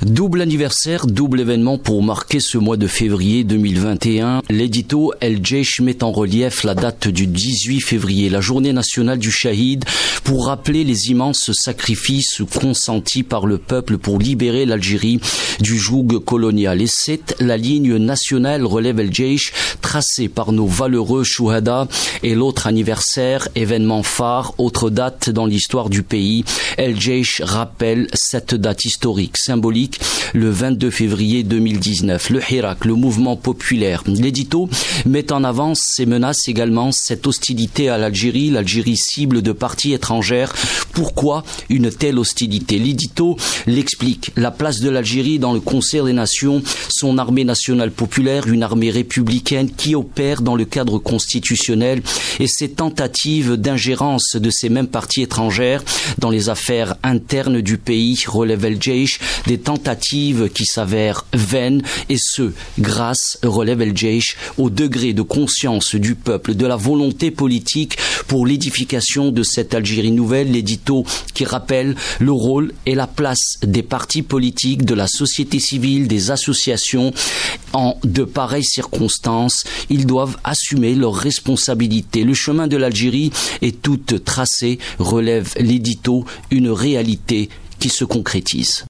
Double anniversaire, double événement pour marquer ce mois de février 2021. L'édito El Jaish met en relief la date du 18 février, la journée nationale du Shahid, pour rappeler les immenses sacrifices consentis par le peuple pour libérer l'Algérie du joug colonial. Et c'est la ligne nationale relève El Jaish tracée par nos valeureux Chouhada. Et l'autre anniversaire, événement phare, autre date dans l'histoire du pays, El Jaish rappelle cette date historique, symbolique, le 22 février 2019. Le Hirak, le mouvement populaire. L'édito met en avant ces menaces également, cette hostilité à l'Algérie, l'Algérie cible de parties étrangères. Pourquoi une telle hostilité? L'édito l'explique. La place de l'Algérie dans le concert des nations, son armée nationale populaire, une armée républicaine qui opère dans le cadre constitutionnel, et ces tentatives d'ingérence de ces mêmes parties étrangères dans les affaires internes du pays, relève El Jaish, des tentatives qui s'avèrent vaines, et ce, grâce, relève El Jaish, au degré de conscience du peuple, de la volonté politique pour l'édification de cette Algérie nouvelle. L'édito qui rappelle le rôle et la place des partis politiques, de la société civile, des associations. En de pareilles circonstances, ils doivent assumer leurs responsabilités. Le chemin de l'Algérie est tout tracé, relève l'édito, une réalité qui se concrétise.